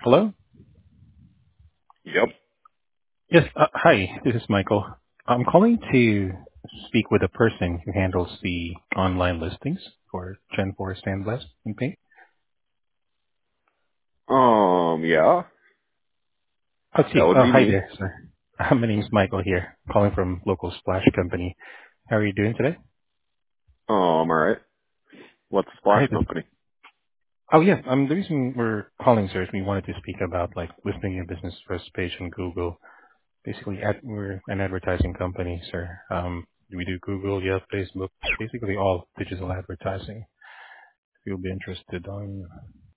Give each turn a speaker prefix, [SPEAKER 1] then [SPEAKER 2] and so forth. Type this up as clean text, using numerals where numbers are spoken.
[SPEAKER 1] Hello?
[SPEAKER 2] Yep.
[SPEAKER 1] Yes. Hi, this is Michael. I'm calling to speak with a person who handles the online listings for Gen 4 Sandblast and Paint.
[SPEAKER 2] Yeah,
[SPEAKER 1] Let's
[SPEAKER 2] that
[SPEAKER 1] see.
[SPEAKER 2] would be
[SPEAKER 1] Hi
[SPEAKER 2] me.
[SPEAKER 1] there, sir. My name's Michael here, calling from local splash company. How are you doing today?
[SPEAKER 2] Alright. What's the
[SPEAKER 1] All
[SPEAKER 2] splash
[SPEAKER 1] right.
[SPEAKER 2] company?
[SPEAKER 1] Oh, yeah. The reason we're calling, sir, is we wanted to speak about like listing your business first page on Google. Basically, we're an advertising company, sir. We do Google, Yelp, Facebook, basically all digital advertising. You'll be interested on.